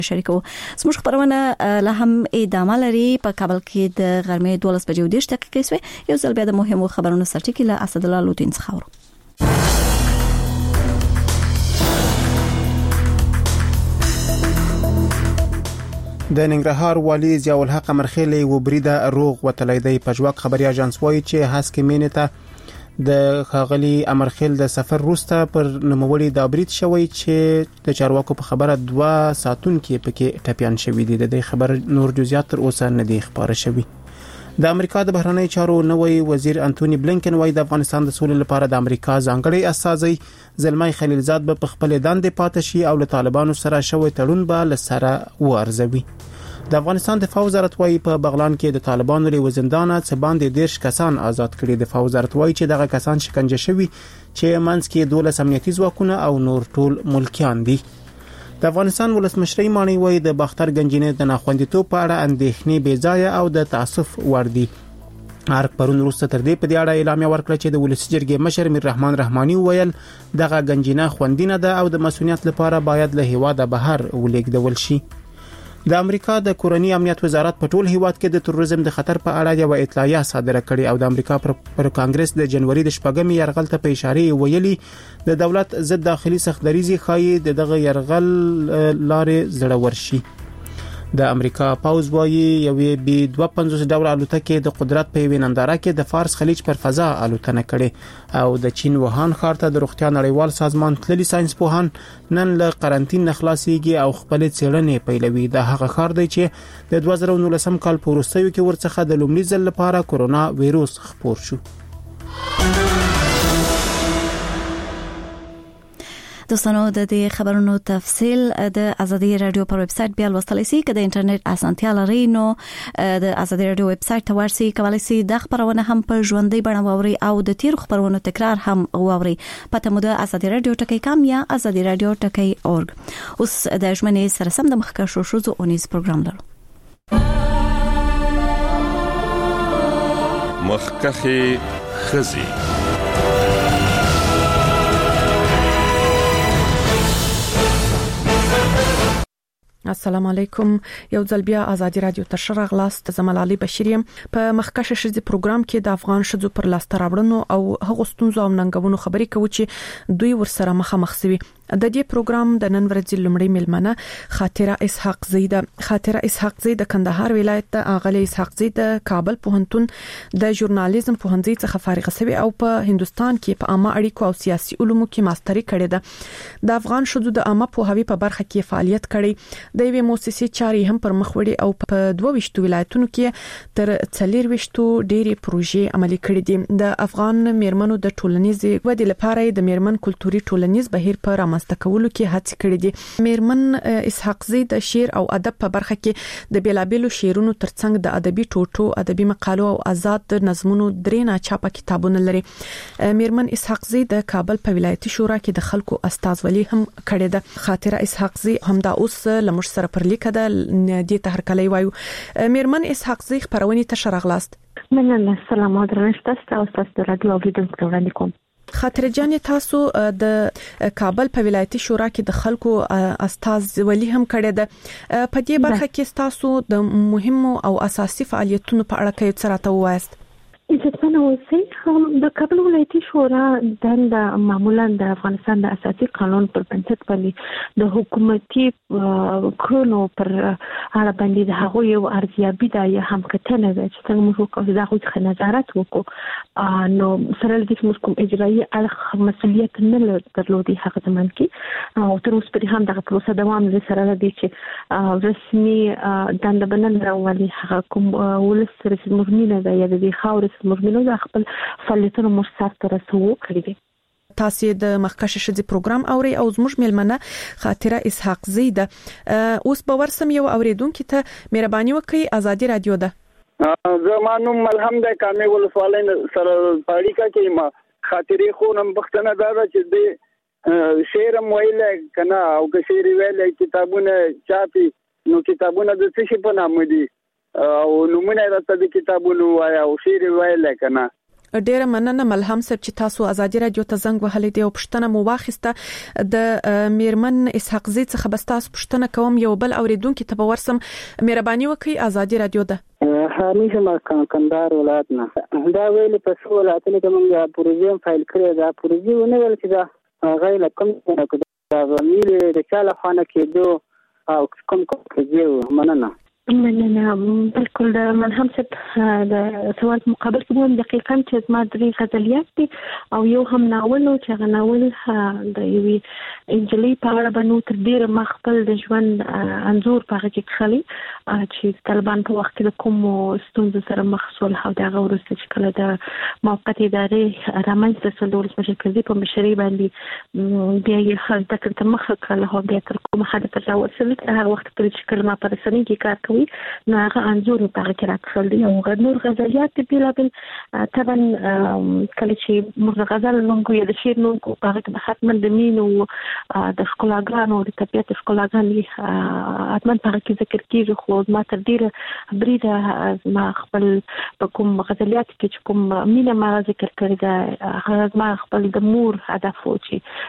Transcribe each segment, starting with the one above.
شریکو. زموږ خبرونه له هم ادامه لري. په کابل کې د غرمې 12:10 سوی یو ځل بیا د مهمو خبرونو سرټکی له اسد الله لودین څخه اورو. د ننګرهار والی ضیاء الحق امرخیلی و بریده روغ وتلی دی. پژواک خبري اژانس وایي چې هسکې مینې ته د خاغلی امرخیل د سفر وروسته پر نوموړي د برید شوی چې د چارواکو په خبره 2 ساعتون کې پکې ټپيان شوی دي. د خبر نور جزئیات تر اوسه نه دي خبره شوی. د امریکا د بهرنی چارو نوې وزیر انټونی بلینکن وايي د افغانستان د سولې لپاره د امریکا ځانګړي استازي زلمای خلیلزاد به خپل دندې پاتې شي او له طالبانو سره شوی تړون به لسره وارزوي. د افغانستان دفاع وزارت وايي په بغلان کې د طالبانو له زندانه څخه باندې 10 کسان آزاد کړي. دفاع وزارت وايي چې دغه کسان شکنجه شوي چې منځ کې 12 امنیتي ځواکونه او نور ټول ملکیان دي. د افغانستان ولسمشر مانی وایي د باختر گنجینې د ناخوندیتوب په اړه اندېښنې بې ځایه او د تاسف وړ دي. ارګ پرون وروسته تر دې په دې اړه اعلامیه ورکړه چې د ولسی جرګې مشر میر رحمان رحماني ویل دغه گنجینه خوندینه ده او د مسؤلیت لپاره باید له هیواده بهر ولېږدول شي. د امریکا د کورنی امنیت وزارت په ټول هیواد کې د تروریزم د خطر په اړه یو اطلاعیه صادره کړې او د امریکا پر کانګرس د جنوري د شپږمې یرغل ته په اشاره ویلي د دولت ضد داخلي سختدریزي خایي دغه یرغل لارې زړور شي. د امریکا پاوز وايي یوې بي 250 ډول الوتکې د قدرت په ویننداره کې د فارس خلیج پر فضا الوتنه کړې او د چین ووهان ښار ته د روغتیا نړیوال سازمان تللي ساينس پوهان نن له قرنټین نخلاصيږي او خپل څېړنې پیلوي. د هغه ښار دی چې د 2019 کال په وروستیو کې ورڅخه د لومړي ځل لپاره کورونا وایروس خپور شو. دوستانو د دې خبرونو تفصیل د ازادي رادیو پر ویب سټ بیا لوستلی شئ. که د انټرنیټ اسانتیا لرئ نو د ازادي رادیو ویب سټ ته ورشئ. کولی شئ د خبرونه هم په ژوندۍ بڼه واورئ او د تیر خبرونو تکرار هم واورئ. پته مو د ازادي رادیو ټکی.com یا ازادي رادیو ټکی.org. اوس د ژمنې سره سم د مخکښو شوزو اونیز پروګرام لرو. مخکښې خزي السلام علیکم. یو ځل بیا ازادي رادیو ته شرغلاست. زملالي بشریم په مخکشه شذي پروګرام کې د افغان شذو پر لاسته راوړنو او هغو ستونزو او ننګونو خبرې کوي چې دوی ورسره مخامخ شوي. د دې پروګرام د نن ورځې لومړی ملمنه خاطره اسحاق زید. خاطره اسحاق زید د کندهار ولایت د اغلی اسحاق زید د کابل پوهنتون د ژورنالیزم پوهنځي څخه فارغ شوی او په هندستان کې په عامه اړیکو او سیاسي علومو کې ماستری کړې ده. د افغان شذو د عامه پوهاوی په برخه کې فعالیت کړي. د یوې مؤسسې چاري هم پر مخ وړي او په 22 ولایتونو کې تر 24 ډېری پروژې عملي کړې دي. د افغان میرمنو د ټولنیزې ودې لپاره د میرمن کلتوري ټولنیز بهیر پر رامنځته کولو کې هڅې کړې دي. میرمن اسحاق زید د شعر او ادب په برخه کې د بیلابېلو شعرونو ترڅنګ د ادبي ټوټو، ادبي مقالو او آزاد نظمونو درې ناچاپه کتابونه لري. میرمن اسحاق زید د کابل په ولایتي شورا کې د خلکو استازولي هم کړې ده. خاطره اسحاق زید همدا اوس لمر سره پر لیکه ده دې ته هر کله وایو. میرمن اسحاق زید خبرونه ته شرغلاست. مننه. السلام علیکم تاسو ته رادیو اوریدونکو ته وړاندې کوم. خاطر جان تاسو د کابل په ولایتي شورا کې د خلکو استازولي هم کړې ده. په دې برخه کې تاسو د مهمو او اساسي فعالیتونو په اړه کې څه راته وایست؟ عزتمن اوسئ. د کابل ولایتي شورا د معمولا د افغانستان د اساسي قانون پر بنسټ باندې د حکومتي کړنو پر اړه باندې د هغه یو ارزیابي ده یا هم کتنه ده چې څنګه موږ کوو دا خو څه نظارت وکړو. نو سره د دې کوم اجرایي اړخ مسؤلیت نه درلودي هغه زمون کې او تر اوسه پرې هم دغه پروسه دوام لري. سره د دې چې رسمي دنده بنل راولي هغه کوم ولس رسمي مهمه ده یا د خاورې مهمه ده خپل فعالیتونو مرسته تر رسو کړی دي. تاسو د مخکشه شذي پروګرام اوري او زموږ ملمنه خاطره اسحاق زید اوس به ورسم یو اوریدونکو ته مهرباني وکړئ. ازادي رادیو ده. زمانو ملهم د کامې ولسوالۍ سره پاړیکا کې ما خاطرې خو نم بختنه دا چې د شعر ویل کنه او که شعر ویل کتابونه چاپي نو کتابونه د څه په نامه دي او نمونه راته د کتابونو وایا او شعر ویل کنه ډیره مننه ملهم صاحب چې تاسو ازادي رادیو ته زنګ وهلې دی او پښتنه مو واخیسته د میرمن اسحاق زی څخه بس تاسو پښتنه کوم یو بل اوریدونکو ته ورسم مهرباني وکړئ ازادي رادیو ده حمیشه ما کندهار ولایت نه دا ویل په څو ولایتونو کې موږ پروژې فایل کړې دا پروژې ونه ویل چې دا غیر کوم دا ویل د چاله خانه کې او کوم کې مننه بالکل د ملهم صاحب د سوال مقابل کې مو دقیقاً چې ما درې غزلیات دي او یو هم ناول او چې ناول د یوې انجلۍ په اړه باندې تر ډیره مخبل د ژوند انزور په هغه کې خالي چې طالبان په وخت کې د کوم ستونزو سره مخ شول او دا ورسته چې کله د موقت ادارې رامنځته شول د ولسمشر کرزي په مشرۍ باندې بیا یې خل د مخ کړل او بیا تر کومه حد ته ورسېدل هغه وخت پر چې کله ما پر رسنۍ کې کار کوي نو هغه انزور په هغه کې راځل دي او نور غزلیات بل طبعا کله چې موږ غزل نومو یا د شعر نومو په هغه کې حتما د مين او د ښکلاګانو د طبيعت ښکلاګانې حتما په هغه کې ذکر کیږي خو ما تر ډیره بریده ما خپل په کوم غزلیات کې چې کوم مینه ما ذکر کړی دا هغه ما خپل د مور هدف و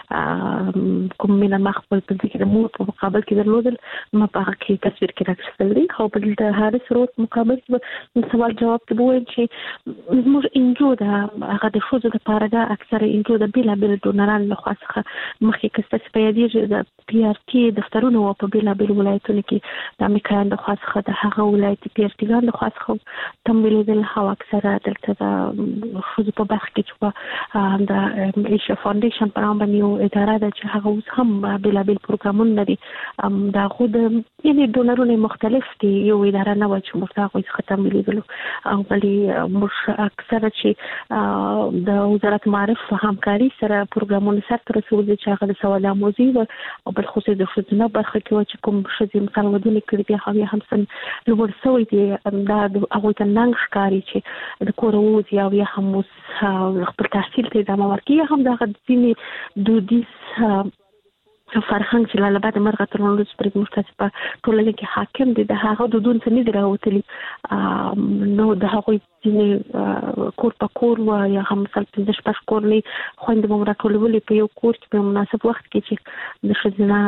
چې کوم مینه ما خپل په دې کې د مور په مقابل کې درلودل ما په هغه کې تصویر کې راځل دي خو په د حارث روت مقابل کې سوال جواب ته وایي چې موږ انجو دا هغه د فوز د لپاره دا اکثره انجو د بل ډونران له خاصه مخکې کسته په دې د پی ار ټي دفترونو او په بل ولایتونو کې د امریکا د خاصه د هغه ولایت پی ار ټي ګان د خاصه تمویل د هوا اکثره دلته د فوز په بخ کې چې د ایشیا فاونډیشن په نوم باندې اداره ده چې هغه اوس هم بل پروګرامونه لري دا خود یعنی ډونرونه مختلف دي یو اداره نه و چې موږ هغه ختم ویلو او بلی موږ اکثره چې د وزارت معرف همکاري سره پروګرامونه سره رسول چې هغه د سوال اموزي او بل خصوصي د فزنه برخه کې چې کوم شې مثال ودونی کړی بیا هم سن لور سوي دي دا هغه ته ننګ ښکاری چې د کوروز یا هم خپل تحصیل ته ادامه ورکړي هم دا د ځینې دودیز فرهنګ چې لاله بعد مرغه ترونلو سپریګ مستاسب ټولنه کې حاکم دي د هغه د دون څخه نه دی راوتلی نو د هغه چې کور په کور و یا هم مثلا د شپږ کور نه خوند مو راټولولې په یو کور کې په مناسب وخت کې چې د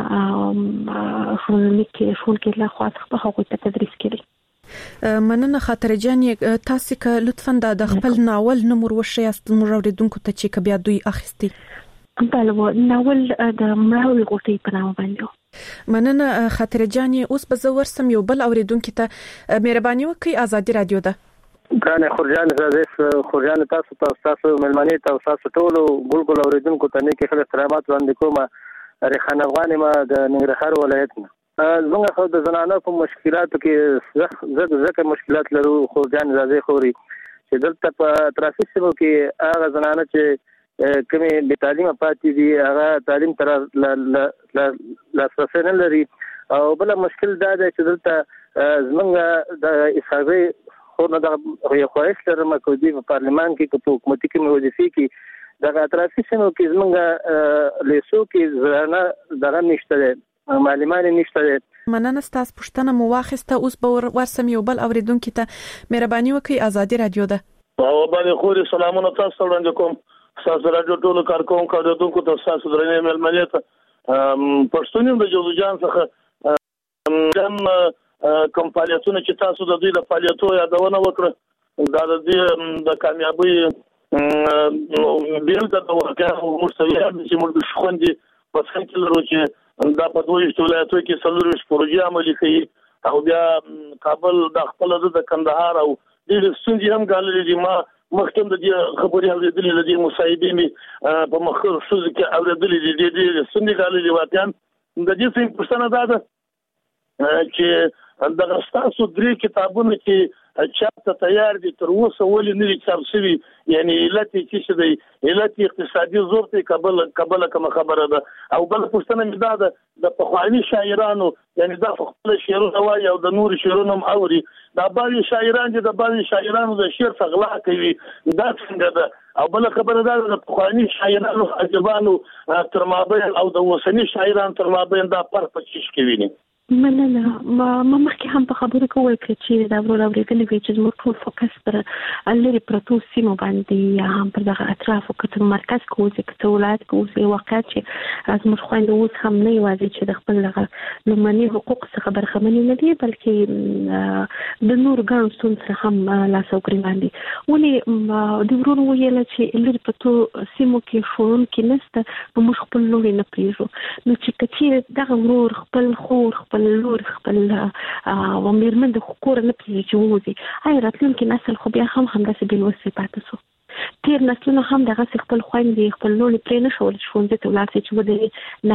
شذنا خلنی کې شون کې لا خاص په هغه ته تدریس کړي مننه خاطر جان تاسو که لطفا د خپل ناول نمبر وشي است مروردونکو ته چې بیا دوی اخیستي بله ناول د مراول غوټي په نامه باندې مننه خاطر جان اوس به زه ورسم یو بل اوریدونکو ته مهرباني وکړئ ازادي رادیو ده ګرانه خورجان زه خورجان تاسو ملمنې تاسو ټول ګل اوریدونکو ته نه کې خلک احترامات وړاندې کوم ریحان افغان ما د ننګرهار ولایت نه زموږ خو د زنانه په مشکلاتو کې زکه مشکلات لرو خورجان زه خوري چې دلته په ترافیک سیمو کې هغه زنانه چې کومه به تعلیم پاتې دي هغه تعلیم تر لاسرسي نه لري او بل مشکل دا دی چې دلته زمونږ د اساسي خو نه د یو خواهش لرم چې د پارلمان کې په حکومتي کې وظیفې کې د ترافیک سیمو کې زمونږ لیسو کې زنانه دغه نشته معلومات نشته مننه ستاسو پښتنه مو واخیسته اوس به ورسم یو بل اوریدونکو ته مهرباني وکړئ ازادي رادیو ده او باندې خوري سلامونه تاسو وړاندې کوم تاسو راځو ټول کارکون کارونکو ته تاسو درنه ملمنې ته پښتونیم د جوړجان څخه دم کوم فعالیتونه چې تاسو د دوی د فعالیتو یادونه وکړه دا د دې د کامیابی بیل د واقعو مستویات چې موږ خوندې په څنګه لرو چې دا په دوی ولایتو کې څلور پروژې عملي کړي او بیا کابل د خپل د کندهار او د ستونزې هم غالي دي ما مخکې د دې خبرې اوریدلې د دې مصاحبې په مخصوص کې اوریدلې دي د ستونزې غالي واقعا د دې څه پرسنه ده چې د غستاسو درې کتابونه چې چاپ ته تیار دي تر اوسه ولې نه دي چاپ شوي یعنی علت چې دی علت اقتصادي زور ته قبل کوم خبره ده او بل پښتنه مې ده د پخوانی شاعرانو یعنی د خپل شعرونه وایي او د نور شعرونه هم اوري دا بعضي شاعران چې د بعضي شاعرانو د شعر څخه غلا کوي دا څنګه ده او بل خبره ده د پخوانی شاعرانو ادیبانو تر مابین او د اوسنی شاعرانو تر مابین دا فرق پچیش کوي مننه ما مخکې هم په خبرو کې وایي چې دا ورو اورېدل وی چې موږ ټول فوکس پر لري پروتو سیمو باندې یا هم پر دغه اطرافو کې مرکز کوو چې ولایت کوو واقعیت چې از موږ خويند اوس هم نه یوازې چې د خپل لمني حقوق څخه برخمنې نه دي بلکې د نور ګڼو ستونزو سره هم لاس او ګریوان دي ولې د ورونو ویل چې لري پروتو سیمو کې شورون کې نسته موږ خپل لوري نه پریږو نو چې کچې دغه ورور خپل خور خپل لور خپل ومرمن د کور نه پریږي چې وځي آی راتلونکي نسل خو بیا هم همداسې بل وسې پاتې شو تیر نسلونه هم دغه خپل خويندې خپل لور پرې نه شول ښوونځي ته ولاړ شي چې ودې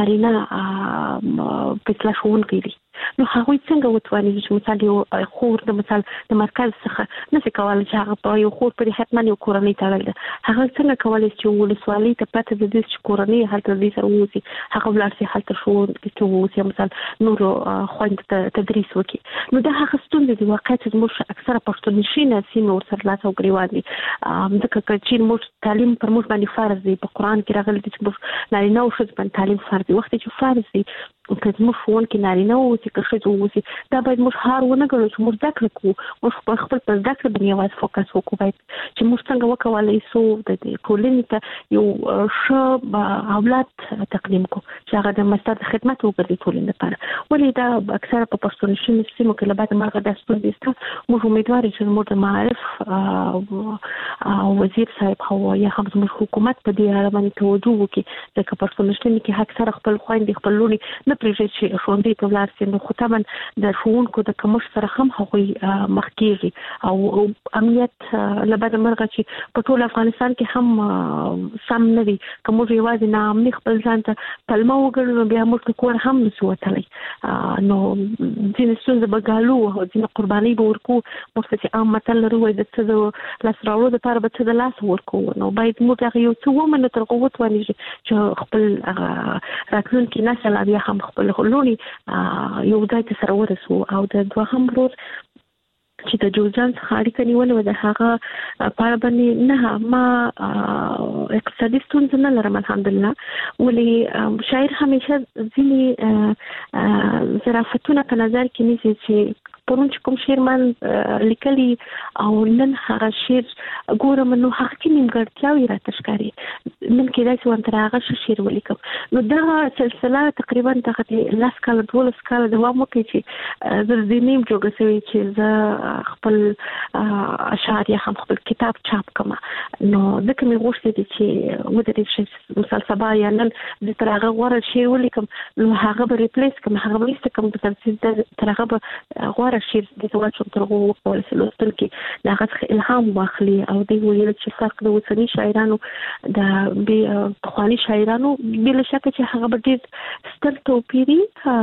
نارینه پسلا شون کوي نو هغه څنګه وتواني چې مثال یو خور د مثال د مرکز څخه نشي کولای چې هغه په یو خور پر حتمن یو کورنۍ تړل هغه څنګه کولای چې ولسوالۍ ته پته د دې کورنۍ هلته دې سره وځي هغه ولاړ شي هلته شو چې وځي مثال نور خويند تدریس وکي نو دا هغه ستونزې دی واقعیت چې موږ اکثره پښتونشي سیمه ورسره لاس او ګریوان دي ځکه چې موږ تعلیم پر موږ باندې فرض دی په قران کې راغلي چې موږ نارینه او ښځو باندې تعلیم فرض دی وخت چې فرض دی که موږ فون کې نارینه او چې ښځو وځي دا باید موږ هار ونه ګڼو چې موږ ذکر کوو موږ خپل په ذکر باندې واس فوکس وکړو باید چې موږ څنګه وکولای شو د ټولنې ته یو ښه اولاد تقدیم کو چې هغه د مستر خدمت وکړي ټولنې لپاره ولې دا اکثره په پښتونشي سیمو کې لبعد مرغه د ستونزې ست موږ امیدوار چې موږ د معارف وزیر صاحب هو یا هم زموږ حکومت په دې اړه باندې توجه وکړي ځکه پښتونشي کې اکثره خپل خويندې خپل لوري نه پریږدي چې ښوونځي ته ولاړ شي نو خو طبعا د ښوونکو د کمښت سره هم هغوی مخ کېږي او امنیت لبعد مرغه چې په ټول افغانستان کې هم سم نه دي کوم یوازې نامني خپل ځان ته پلمه وګڼو بیا موږ کور هم نشو وتلی نو ځینې ستونزې به ګالو او ځینې قرباني به ورکو موږ چې عام متل لرو د څه د لاس راوړو دپاره به څه د لاس ورکو نو باید موږ هغه یو څه ومنو تر هغو وتواني چې خپل راتلونکي نسل بیا هم خپل لوري یو ځای ته سره ورسو او د دوهم ورور چې د جوړجان څخه اړیکه نیولې د هغه په اړه باندې نه ما اقتصادي ستونزې نه لرم الحمدلله ولې شاعر همیشه ځینې ظرافتونه په نظر کې نیسي چې پرون چې کوم شعر من لیکلی او نن هغه شعر ګورم نو هغه کې نیمګړتیاوې راته ښکاري نن کېدای شي ورته هغه شعر ولیکم نو دا سلسله تقریبا دغه 10 کاله 12 کاله دوام وکړي چې زه د نیم جوړه شوی چې زه خپل اشعار یا هم خپل کتاب چاپ کړم نو ځکه مې غوښتل دي چې ودرې شي مثال سبا یا نن د تر هغه غوړه شعر ولیکم نو هغه به ریپلیس کوم هغه به استکم په ترتیب تر هغه به غوړه شعر د توجه تر هغه وکول شي لوستل کې دا غږ الهام واخلي او دی ویل چې فرق د وسنی شاعرانو د خواني شاعرانو بل شک چې هغه به ډېر ستر توپیری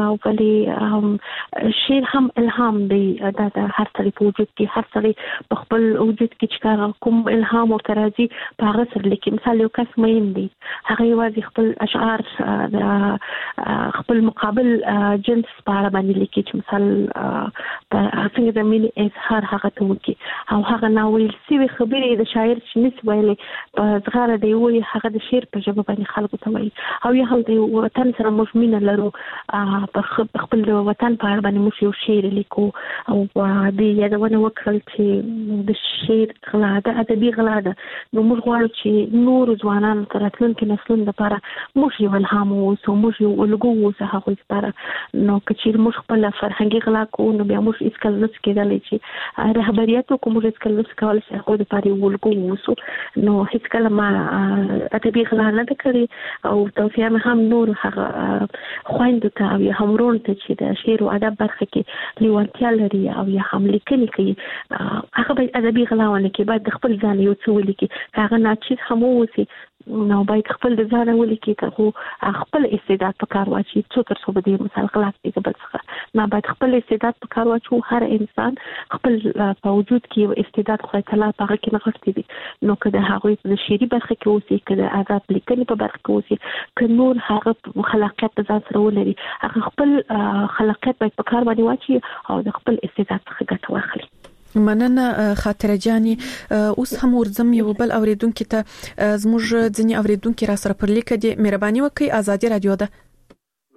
ولې شعر هم الهام دی دا هر څه په وجود کې هر څه په خپل وجود کې چې کوم الهام او ترازی په هغه سره لیکي مثال یو کس مین دی هغه یوازې خپل اشعار د خپل مقابل جنس په اړه باندې لیکي چې مثال څنګه د مینې اظهار هغه ته وکړي او هغه ناویل سوي خبرې د شاعر چې نس ویلې په زغاره دی وایي هغه د شعر په ژبه باندې خلکو ته وایي او یا هم د وطن سره موږ مینه لرو په خپل وطن په اړه باندې موږ یو شعر لیکو او د یادونه وکړل چې د شعر غلا ده ادبي غلا ده نو موږ غواړو چې نور ځوانان تر راتلونکي نسلونو لپاره موږ یو الهام اوسو موږ یو الګو اوسو هغوی لپاره نو که چیرې موږ خپل فرهنګي غلا کوو نو بیا موږ هیڅ کله نشو کېدلی چې رهبریت وکړو موږ هیڅ کله نشو کولی چې هغوی دپاره یو الګو اوسو نو هیڅ کله ما ادبي غلا نه ده کړې او توصیه مې هم نور هغه خویندو ته او یا هم ورونو ته چې د شعر او ادب برخه کې لیوالتیا لري او یا هم لیکنې کوي هغه باید ادبي غلا ونه کړي باید د خپل ځان یو څه ولیکي هغه ناچیز هم واوسي نو باید خپل د ځان ولیکي ته خپل استعداد په کار واچي څو تر څو به د مثال غلا کوي بل څه نه باید خپل استعداد په کار واچو هر انسان خپل په وجود کې یو استعداد خدای تعالی په هغه کې نغښتي دي نو که د هغوی په شعري برخه کې اوسي که د ادب لیکنې په برخه کې اوسي که نور هغه خلاقیت په ځان سره ولري هغه خپل خلاقیت باید په کار باندې واچي او د خپل استعداد څخه ګټه واخلي مننه خاطره جاني اوس هم ورزم یو بل اوریدونکو ته زموږ ځنی اوریدونکو را سره پر لیک دي مهرباني وکړئ ازادي رادیو ده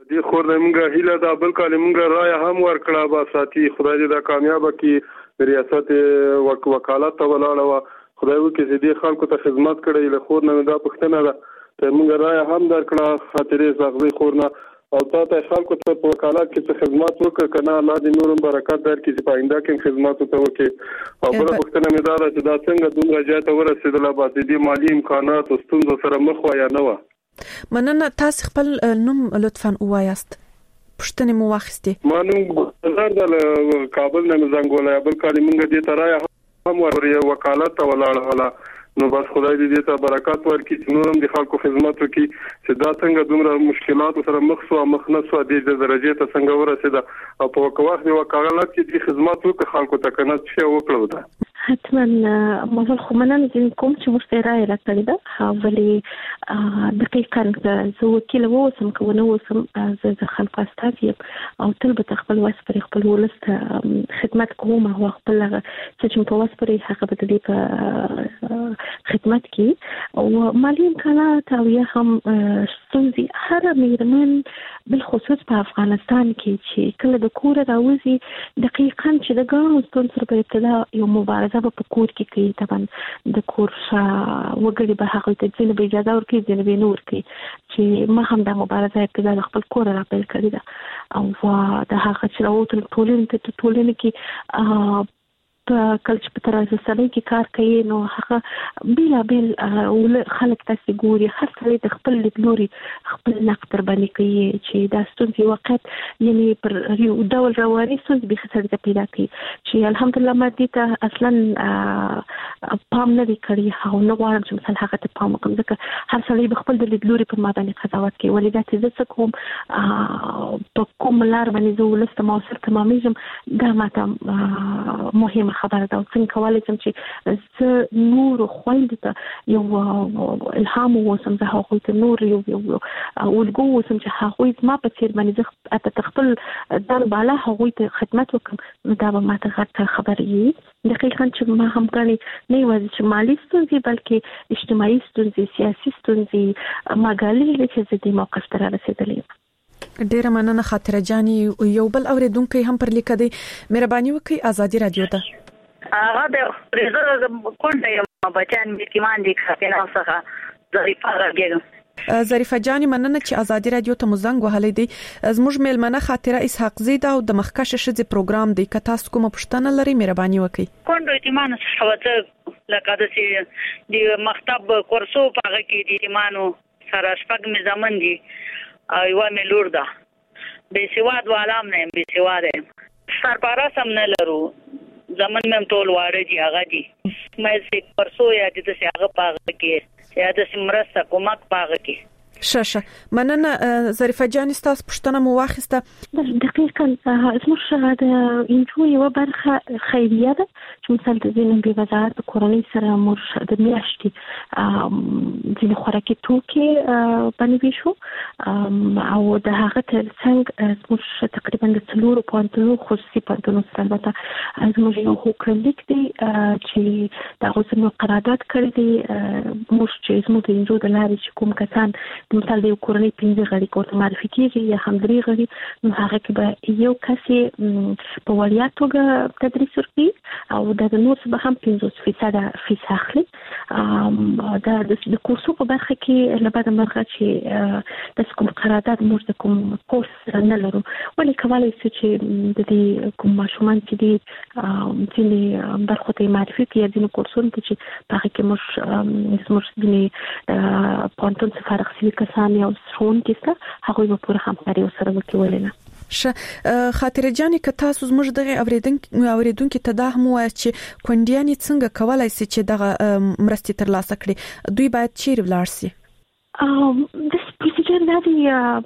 دې خور د موږ هیله دا بل کال موږ رائے هم ورکړه با ساتي خدای دې دا کامیاب کړي ریاست وکالت ته ولاړه خدای وکړي دې خلکو ته خدمت کړي له خور نه دا پښتنه ده ته موږ رائے هم درکړه خاطرې زغوي خورنه او تاسو خلکو ته په وکالت کې خدمت وکړه کنه الله دې نورم برکت درکړي چې پاینده کې خدمت وکړي او بل پښتنه مې دا چې دا څنګه دومره ځای ته ورسېدل با دې مالی امکانات او ستونزو سره مخ وای نه و مننه تاسو خپل نوم لطفاً ووایاست پښتنه مو واخستې ما نوم ګلزار د کابل نه زنګولای بل کال موږ دې ترای هم ورې وکالت ولاړه نو بس خدای دې ته برکات ورکړي چې نورم د خلکو خدمت وکړي چې دا څنګه دومره مشکلات سره مخ نه سو د درجه ته څنګه ورسېده او په وخت د وکالت کې د خدمت وکړي خلکو ته کنه چې وکړو دا حتما موږ خو مننه کوم چې موږ رائے راکړی دا ولې دقیقاً زه وکیل ووسم کوونه وسم زه خلک استاذ او تل به خپل واسپری خپل ولست خدمت کوم او خپل چې په واسپری هغه به د خدمت کې او مالی امکانات او یا هم ستونزې هر میرمن بالخصوص په افغانستان کې چې کله د کور راوځي دقیقاً چې د ګڼو ستونزو سره په ابتدا یو مبارزه په کور کې کوي طبعا د کور وګړي به هغه ته ځینې اجازه ورکړي ځینې به نه ورکړي چې ما هم د مبارزه ابتدا د خپل کور را پیل کړی ده او د هغه چې راوتل ټولنې کې کله چې په ترازو سره کې کار کوي نو هغه بیل خلک تاسو ګوري هر څه د خپل لیدلوري خپل نقد باندې کوي چې دا ستونزې وخت یعنی پر یو ډول رواني ستونزې به خسرې پیدا کوي چې الحمدلله مادي ته اصلا پام نه کړی او نه غواړم چې مثلا هغه ته پام وکړم ځکه هر څه به خپل د لیدلوري په ما باندې قضاوت کوي ولې دا چې زه کوم په کوم لار باندې زه ولست موثر تمامېږم دا ماته مهمه خبره ده څنګه کولای شم چې زه نور خويند ته یو الهام وسم زه هغه ته نور یو ولګو وسم چې هغه ما په څیر باندې زه خپل ځان بالا هغه ته خدمت وکم دا به ماته غټه خبره وي دقیقاً چې ما هم کړی نه یوازې چې مالی ستونزې بلکې اجتماعي ستونزې سیاسي ستونزې ماګالي چې د دې موقف ته رسیدلې ډیره مننه خاطره جاني یو بل اوریدونکو هم پر لیکه دی مهرباني وکړئ ازادي رادیو ته هغه د ریزه کونډه یم بچان میتمان دي خپل اوسه ظریفه راګم ظریفه جاني مننه چې ازادي رادیو ته مزنګ وهلې دي زموږ میلمنه خاطره اسحاق زیدا او د مخکشه شذ پروګرام دی که تاسو کوم پښتنه لري مهرباني وکړئ کونډه ایمان څه لکه د سي د مکتب کورسو پاره کې د ایمانو سره شپږ می زمون دي ایو مې لور ده به سواد والام نه به سواد سرپارا سم نه لرو زمون مې ټول واره دي هغه دي مې سي پرسو یا د څه هغه پاغه کې یا د سمرسته کومک پاغه کې شاشه مننه ظریفه جان تاسو پښتنه مو واخیسته دقیقاً زموږ د انجو یو برخه خیریه ده چې مثلا د ځینې بې وزارت کورنۍ سره موږ د میاشتې ځینې خوراکي توکي باندې ویشو او د هغه ترڅنګ زموږ تقریبا د څلورو پوهنتونونو خصوصي پوهنتونونو سره البته زموږ یو حکومت دی چې د هغوی قرارداد کړی دی موږ چې زموږ د انجو د لارې چې کوم کسان مثال د یو کورنۍ 15 غړي کوته معرفي کیږي یا هم 3 غړي نو هغه کې به یو کس په وړیا توګه تدریس ورکړي او د نور څخه هم 50% فیس اخلي د کورسو په برخه کې لبعد مرغه چې د کوم قرارداد موږ د کوم کورس نه لرو ولې کولای شو چې د دې کوم ماشومان چې دي چې برخه ته معرفي کیږي د کورسونو چې په هغه کې موږ د پونتون سفارت کسان یو څون کیسه هغه په پوره همکاري سره وکولنه خاطره جاني که تاسو زموږ دغه اوریدونکو ته دا هم وایي چې کونډیانی څنګه کولای شي چې دغه مرستې ترلاسه کړي دوی باید چیرې ولاړ شي د پروسیجر دا دی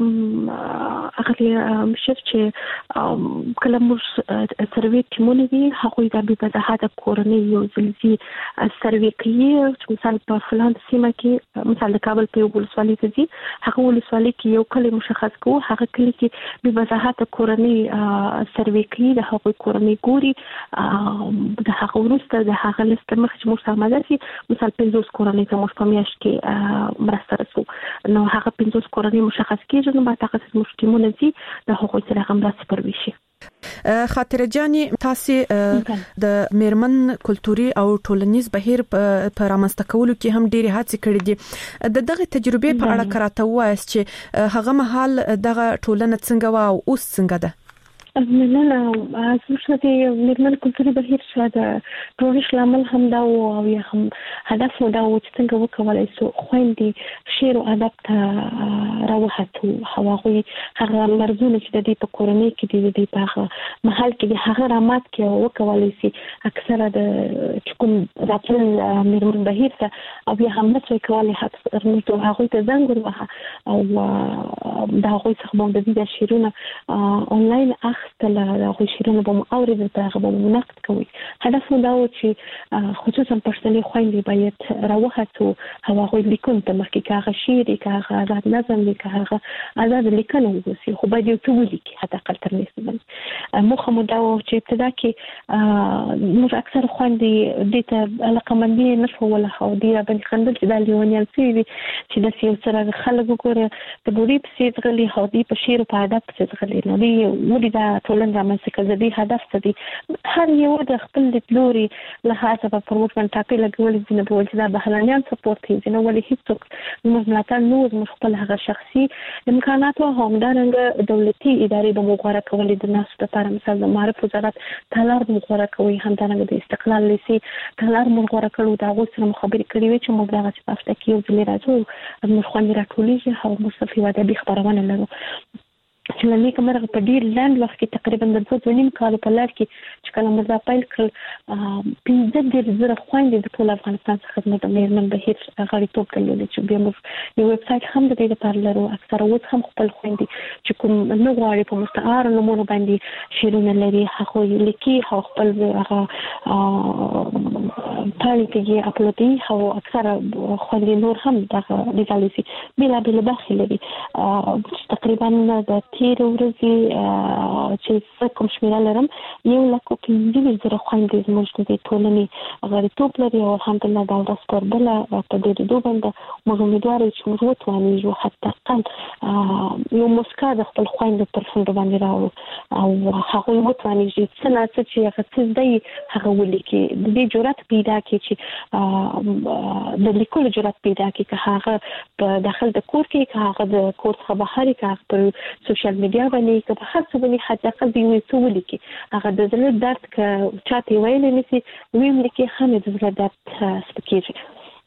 هغه شف چې کله موږ سروي ټیمونه دي هغه د بي وضاحت کورنۍ یو ځلې سروي کوي چې مثال په فلان سیمه کې مثال د کابل په ولسوالۍ کې دي هغه ولسوالۍ کې یو کلی مشخص کوو هغه کلی کې بي وضاحت کورنۍ سروي کوي د هغه کورنۍ ګوري د هغه ورسته د هغه لست مخ چې موږ سماده شي مثال 50 کورنۍ ته موږ په میاشت کې مرسته رسو نو هغه 50 کورنۍ مشخص کیږي نو به تاسو مشتمونه دي د هغوی سره هم راځي پر وشي. خاطره جاني تاسو د میرمن کلتوري او ټولنیز بهیر په رامنځته کولو کې هم ډېری هڅې کړې دي. دغه تجربې په اړه کراته وایي چې هغه مهال دغه ټولنه څنګه و او اوس څنګه ده؟ نه اساسه د میرمن کلتوري بهیر شاده ټولنیز لامل هم دا او یا هم هدف دا و چې څنګه وکولای شو خويندې شعر او ادب ته راوهاتو هغه مرزونه چې د دې په کورنۍ کې د دې په محل کې د هغه رامات کې وکولای شي اکثره د کوم راتل میرمن بهیر ته او یا هم نشي کولای حتی موږ هغه ته زنګ وروها او دا هغه څخه باندې د شعرونه آنلاین تل هغه شیرونه به اورید ته هغه به نقد کوي. هدف دا و چې خصوصا پښتني خويندې باید راوهاتو هغه لیکون ته مخکې کاغه شعر کاغه آزاد نظم کاغه آزاد لیکنه وسی خو باید یو ټول لیکي حتی اقل تر نسبت مخه مو دا و چې ابتدا کې موږ اکثر خويندې د ته علاقمندي نشو ولا خو دی باندې خندل چې د لیونیل سي چې د سیو سره خلک وګوره د بوري په سیټ غلي خو دی په شعر په ادب په غلي نه دی ودی دا ټولن رامنځته کړي د هدف څه دي هر یو د خپل د پلوري له هڅه په پروموشن ټاپي لګول دي نه بول چې دا بهرانيان سپورټ کوي نو ولې هیڅوک موږ ملاتړ نو خپل هغه شخصي امکانات او همدارنګه دولتي ادارې به مغوره کول د ناس لپاره مثلا د معرف وزارت تلار مغوره کوي همدارنګه د استقلال لیسي تلار مغوره کړو دا غوښتنه مخابري کړې وي چې موږ دغه څه پښته کې یو ځل راځو موږ خوندې راټولېږي او مصطفی واده به خبرونه لرو چې لنی کومه په ډیر لاند وخت کې تقریبا د 2.5 کال په لار کې چې کله موږ دا پیل کړ 15 زره خويندې د ټول افغانستان څخه خدمت میرمن بهیر غړي توپ کړل چې بیا موږ یو ویب سټ هم د دې لپاره لرو اکثر اوس هم خپل خويندې چې کوم نو غواړي په مستعار نمونه باندې شیرونه لري هغه لیکي او خپل هغه پالی کې اپلوډي او اکثر خويندې نور هم دغه لیکالي بلا بلا برخه لري تقریبا د تیر ورځې چې کوم شمیره لرم 1,15,000 خويندې زموږ د ټولنې غړیتوب لري او الحمدلله دا ورځ پر بل په دې دوه باندې موږ امیدوار یو چې موږ وتوانیږو حتی اقل یو مسکا د خپل خويندو پر فند باندې راو او هغه وتوانیږي څنګه چې هغه څه دی هغه ولیکي د دې جرأت پیدا کړي چې د لیکلو جرأت پیدا کړي چې هغه په داخل د کور کې هغه د کور څخه بهر کې په سوشل میډیا باندې که په هر څه باندې حتی اقل دی وې ولیکي هغه د زړه درد ک چاته ویل نسی ویم لیکي هم د زړه درد سپکیږي.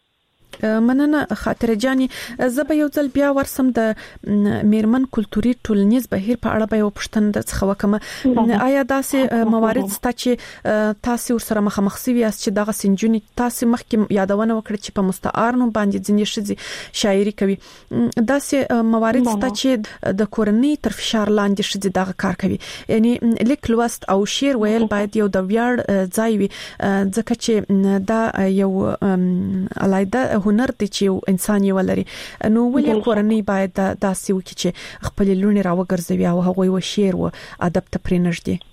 مننه خاطره جاني زه به یو ځل بیا ورسم د میرمن کلتوري ټولنیز بهیر په اړه به یو پوښتنه څخه وکم آیا داسې موارد ستا چې تاسو ورسره مخامخ شوي یاست چې دغه سنجونی تاسو مخکې یادونه وکړه چې په مستعار نوم باندې ځینې شذي شاعري کوي داسې موارد ستا چې د کورنۍ تر فشار لاندې شذي دغه کار کوي یعنی لیک لوست او شعر ویل باید یو د ویاړ ځای وي ځکه چې دا یو علایده هنر دی چې انسان یې ولري نو ولې کورنۍ باید داسې وکړي چې خپل لونی راوګرځوي او هغه و شعر او ادب ته پرې نږدې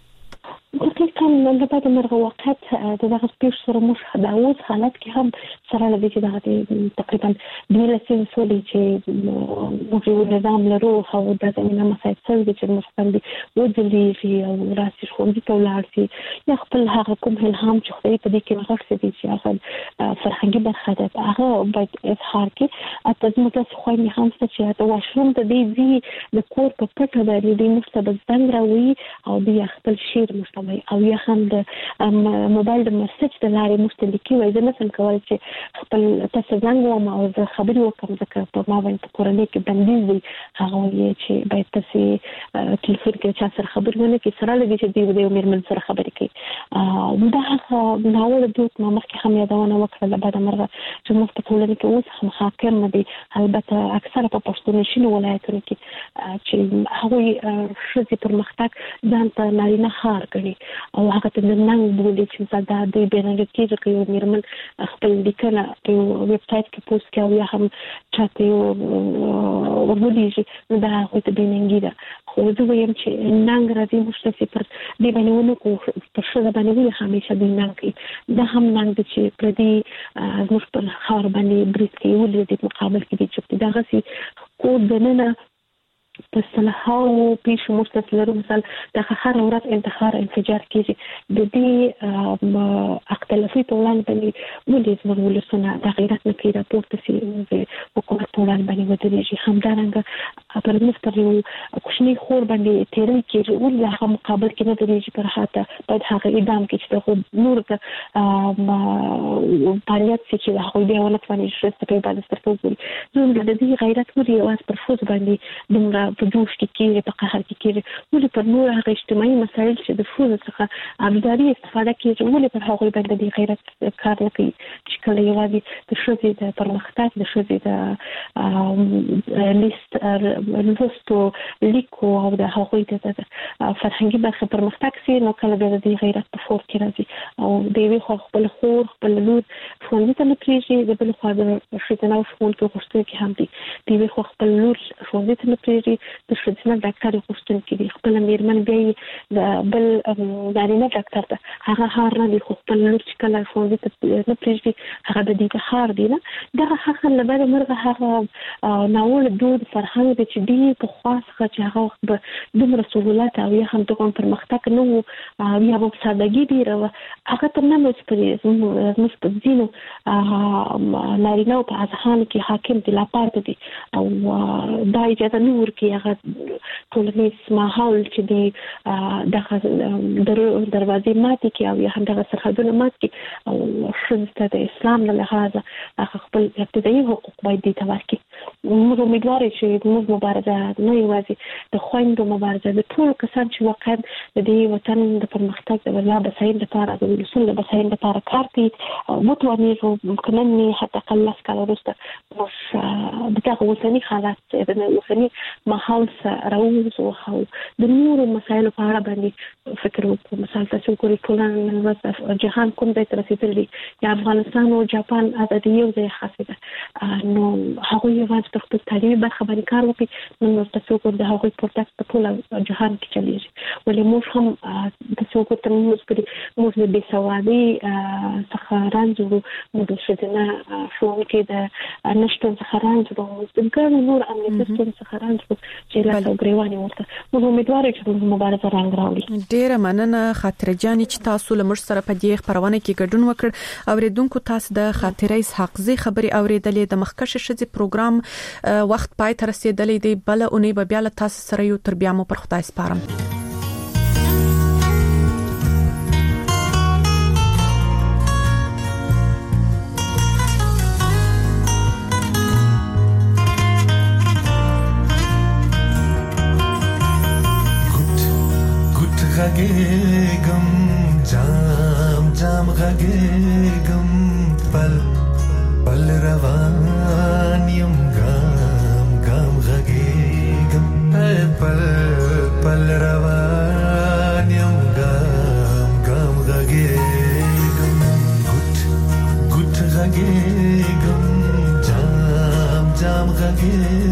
كان بعد مرة وقت دغه پیښ سره موږ د اوس حالت کې هم سره لدی چې دغه تقریبا د لسین سولې چې موږ یو نظام لرو او د زمينه مسایل څه چې موږ باندې وځلې او راسي خوندې ته ولاړ شي یا خپل هغه کوم الهام چې خدای په دې کې راغلی دی چې هغه فرهنګي برخه ده هغه باید اظهار کړي اته موږ خو نه هم څه چې دا واشروم د دې د کور په پټه باندې د مستبد څنګه راوي او د خپل شعر مستمع او یا هم د موبایل د مسج د لارې مستلیکي وای زه نسم کولای چې خپل تاسو څنګه وم او د خبرې وکم ځکه په ما باندې کورنۍ کې بندیز دی هغه یې چې باید تاسو ټلیفون کې چا سره خبرونه کې سره لګي چې دی د میرمن سره خبرې کوي دا هغه ناول د ما مخکې هم یادونه وکړه بعد مرغه چې موږ په ټولنه کې اوس هم حاکم نه دي البته اکثره په پښتون شنو ولایتونو کې چې هغه شذي پرمختګ ځان ته نارینه خار کوي او هغه ته نن بولي چې زدا د بیرنګ کېږي چې میرمن خپل لیکنه په ویب سټ کې پوسټ کوي یا هم چاته ورولېږي نو دا هغه ته بیننګي ده خو زه وایم چې نن راځي مشتري پر دې باندې ونه کو په څه باندې وی همیشه د نن کې دا هم نن چې پر دې موږ په خبر باندې بریټ کې ولې د مقابل کې چې دا غسي کور دننه په صلاحو پیش مستثلرو مثال د هر ورځ انتحار انفجار کیږي د دې اختلافي ټولنه باندې ولې زموږ ولسونه د غیرت نه پیدا پورته سي حکومت ټولنه باندې ودرېږي همدارنګه پر مستر یو کوچني خور باندې تیرل کیږي ولې هغه مقابل کې نه درېږي پر حتی باید هغه اعدام کې چې نور د پاریات چې هغه دی ونه تواني شته په بعد سترګو زموږ د دې غیرت ولې واس پر فوز باندې دومره په جوش کې کېږي په قهر کې کېږي ولې پر نور هغه اجتماعي مسایل چې د فوز څخه ابداري استفاده کېږي ولې پر هغه باندې د غیرت کار نه کوي چې کله یوازې د ښځې د پرمختګ د ښځې د لوستو لیکو او د هغوی د فرهنګي برخه پرمختګ سي نو کله به د غیرت په فور کې راځي او د یوې خوا خپل خور خپل لور ښوونځي ته نه پرېږدي د بل خوا د ښځینه ښوونکو غوښتونکي هم دي د یوې خوا خپل لور ښوونځي ته نه پرېږدي د ښځینه ډاکټر غوښتونکي دي خپل میرمن بیا د بل نارینه ډاکټر ته هغه هار نه دي خو خپل لور چې کله ښوونځي ته نه پرېږدي هغه د دې ته هار دي نه دغه هغه له بده مرغه هغه ناول دود فرهنګ دی چې ډېر پخوا څخه چې هغه وخت به دومره سهولت او یا هم دغه پرمختګ نه و یا به سادګي ډېره وه هغه تر نن زموږ په ځینو نارینهو په اذهانو کې حاکم دي لا پاتې دي او دا اجازه نه ورکوي هغه ټولنیز ماحول چې د دغه دروازې ماتې کړي او یا هم دغه سرحدونه مات کړي او ښځو ته د اسلام له لحاظه هغه خپل ابتدایي حقوق باید دې ته ورکړي موږ امیدوار یو چې موږ مبارزه نه یوازې د خویندو مبارزه د ټولو کسان چې واقعا د دې وطن د پرمختګ د ولا بساین لپاره د ولسونو د بساین لپاره کار کوي وتوانېږو ممکن حتی اقل 10 کاله وروسته موږ دغه اوسني حالات د اوسني ماحول سره راووځو او د نورو مسایلو په اړه باندې فکر وکړو مثال تاسو ګورئ ټولنه جهان کوم ځای ته رسېدلی یا افغانستان او جاپان ازادي یو ځای خاصه ده نو هغوی یوازې په خپل تعلیمي برخه باندې کار وکړي نو تاسو ګورئ د هغوی پروتکټ په ټول جهان کې چلیږي ولې موږ هم تاسو ګورئ موږ د بېسوادۍ څخه رنځ موږ د ښځینه ښوونکي د نشتون څخه رنځ د ګڼو نور امنیتي ستونزو څخه رنځ چې لاس او ګریوان ورته موږ امیدوار یو چې مبارزه رنګ راوړي ډیره مننه خاطره جانې چې تاسو له موږ سره په دې خبرونه کې ګډون وکړ اوریدونکو تاسو د خاطره اسحاق زی خبري اوریدلې د مخکشه شذي پروګرام وخت پای ته رسیدلې دی بل اونۍ به بیا له تاسو سره یو تر بیا مو پر خدای سپارم غږېږم جام جام غږېږم پل پل روان یم ګام ګام غږېږم پل پل روان یم ګام ګام غږېږم ګوت ګوت غږېږم جام جام غږېږم